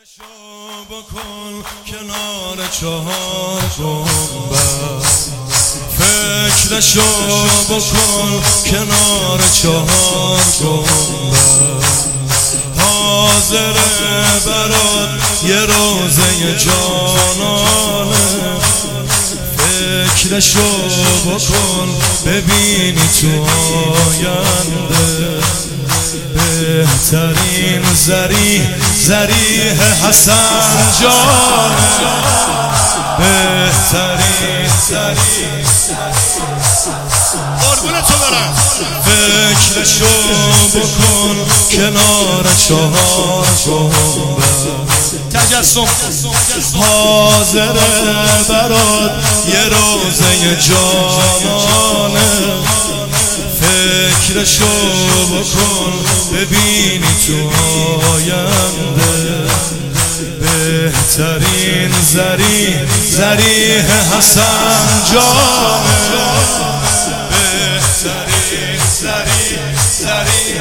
فکرشو بکن کنار 4 گنبد، فکرشو بکن کنار 4 گنبد، حاضره برات یه روزه جانانه. فکرشو بکن ببینی تو آینده بهترین ذریح حسن جانه، بهترین قربون تو برم. فکرشو بکن کنار 4 گنبد، تجسم حاضره برات یه روزه جانانه. فکرشو بکن ببینی تو آینده بهترین ذریح حسن جانه، بهترین ذریح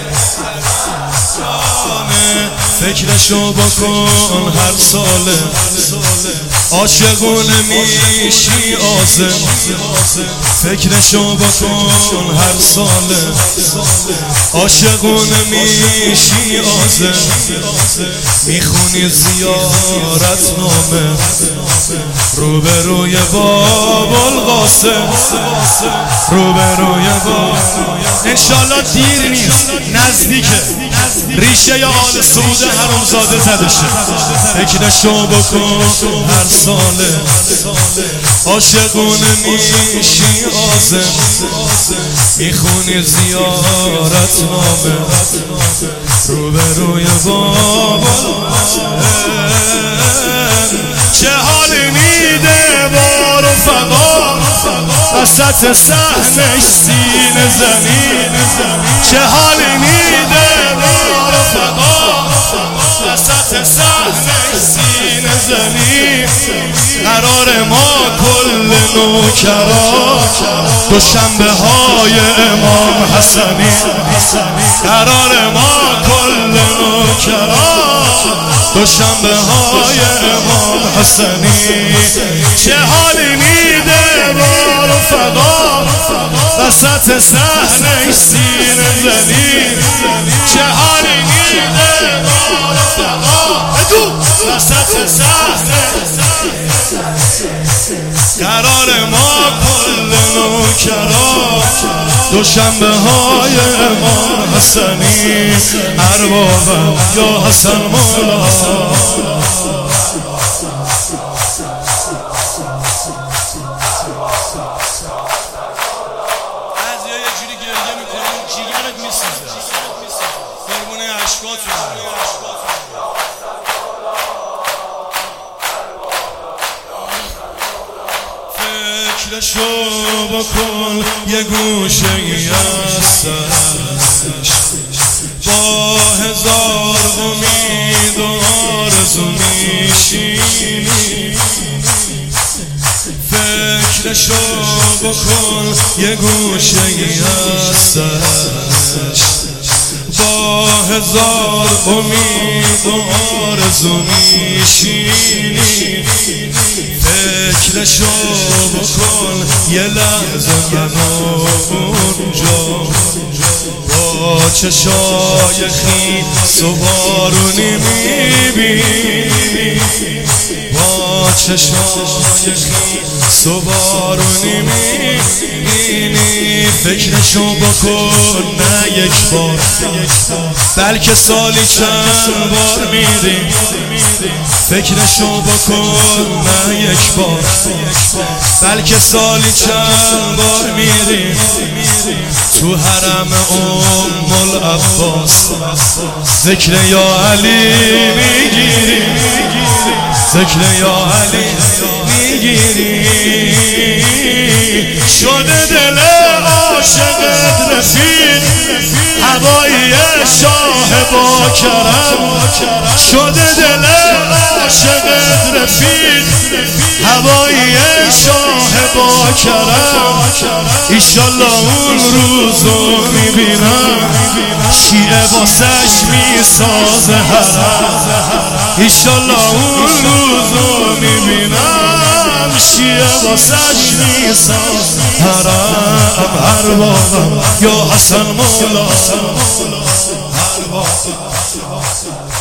جانه. فکرشو بکن هر ساله عاشقونه میشی آزم. فکرشو بکن هر ساله عاشقونه میشی آزم. میخونی زیارت نامه روبروی باب القاسم، روبروی باب. انشالله دیر نیست، نزدیکه، ریشه یا آل سعود حرامزاده زده شه. فکرشو بکن هر ساله عاشقونه میشی آزم. میخونی زیارت نامه روبروی باب. چه حالی میده با رفقا وسط صحنش سینه زمین. چه حالی میده با رفقا وسط صحنش سینه زمین. قرار ما کل نوکرا دوشنبه های امام حسنی، قرار ما کل نوکرا دوشنبه های امام حسنی. چه حالی میده با رفقا وسط صحنش سینه زمین. چه حالی میده با رفقا وسط صحنش. قرار ما کل نوکرا دوشنبه های امام حسنی. اربابم یا حسن مولا بعضیا یه جوری گریه میکنن جیگرت میسوزه، قربونه اشکاتون. فکرشو بکن یه گوشه ای هستش با 1000 امید و آرزو میشینی. فکرشو بکن یه گوشه ای هستش با 1000 امید و آرزو میشینی. فکرشو بکن یه لحظه منو اونجا با چشای خیس و بارونی میبینی، با چشای خیس و بارونی میبینی. فکرشو بکن نه یک بار بلکه سالی چند بار میری. فکرشو بکن نه یک بار بلکه سالی چند بار میری. تو حرم العباس ذکر یا علی میگیری، ذکر یا علی میگیری. شده دل عاشقت رفیق هوایی شاه با کرم. شده دل عاشقت رفیق هوایی شاه با کرم ایشالله اون روزو میبینم شیعه واسش میسازه حرم ایشالله اون روزو میبینم شیعه واسش میسازه حرم هر بابم یا حسن مولا